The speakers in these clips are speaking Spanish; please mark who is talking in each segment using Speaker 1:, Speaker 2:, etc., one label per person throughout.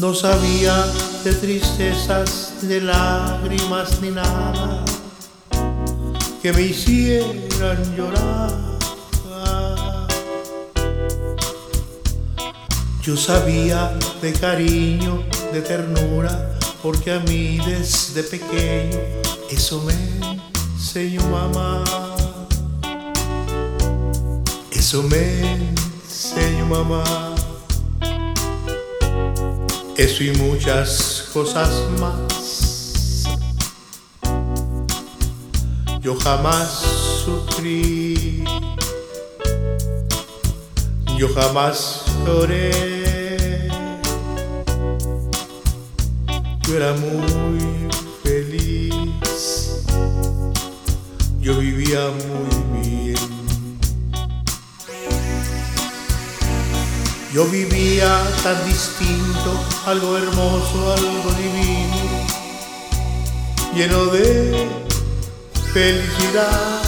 Speaker 1: No sabía de tristezas, de lágrimas ni nada que me hicieran llorar. Yo sabía de cariño, de ternura, porque a mí desde pequeño eso me enseñó mamá. Eso me enseñó mamá. Eso y muchas cosas más. Yo jamás sufrí, yo jamás lloré. Yo era muy feliz, yo vivía muy bien. Yo vivía tan distinto, algo hermoso, algo divino, lleno de felicidad.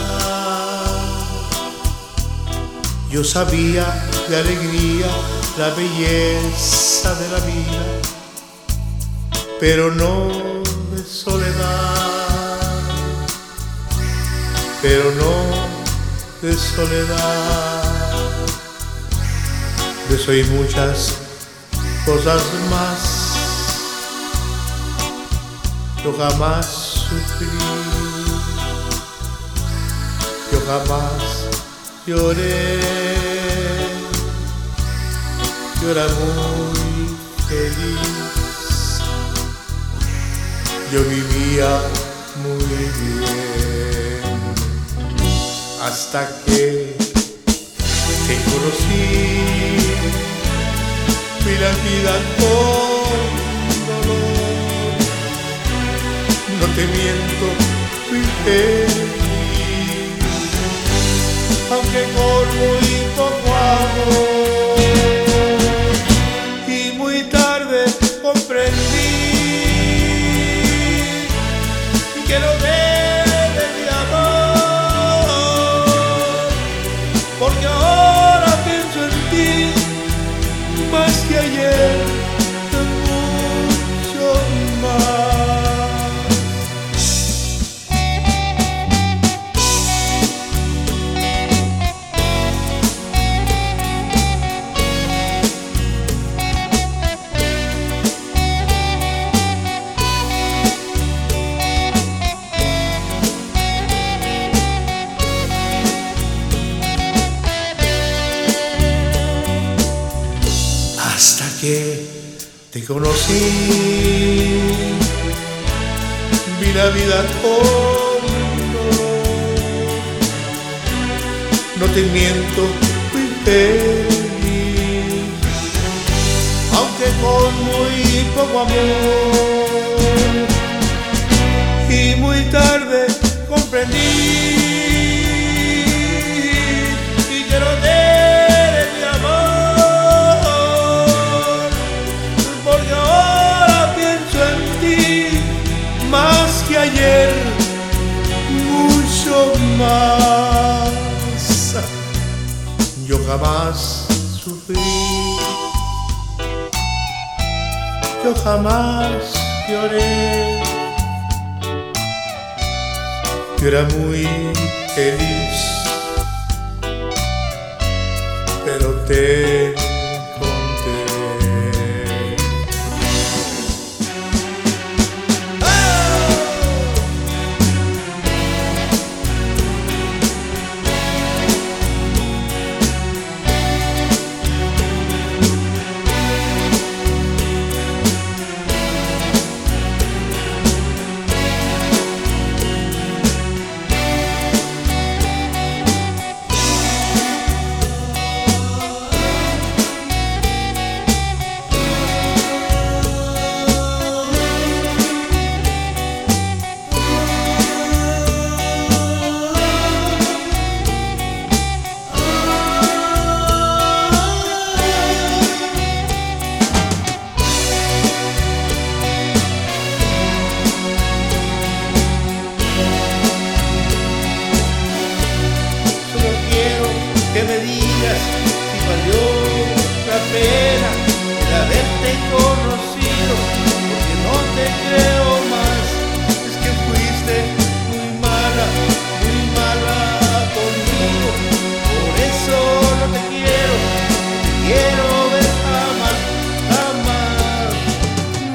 Speaker 1: Yo sabía de alegría, la belleza de la vida, pero no de soledad, pero no de soledad. De eso y muchas cosas más. Yo jamás sufrí, yo jamás lloré. Yo era muy feliz, yo vivía muy bien, hasta que te conocí. Vi la vida con dolor, no te miento, fui feliz, aunque con muy poco amor. Y muy tarde comprendí que no debe mi amor, porque ahora pienso en ti más que ayer, mucho más. Hasta que te conocí, vi la vida con dolor. No te miento, fui feliz, aunque con muy poco amor. Y muy tarde comprendí que no debe mi amor, porque ahora pienso en ti más que ayer, mucho más. Yo jamás sufrí, yo jamás lloré. Yo era muy feliz, pero te conté.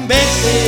Speaker 2: Vete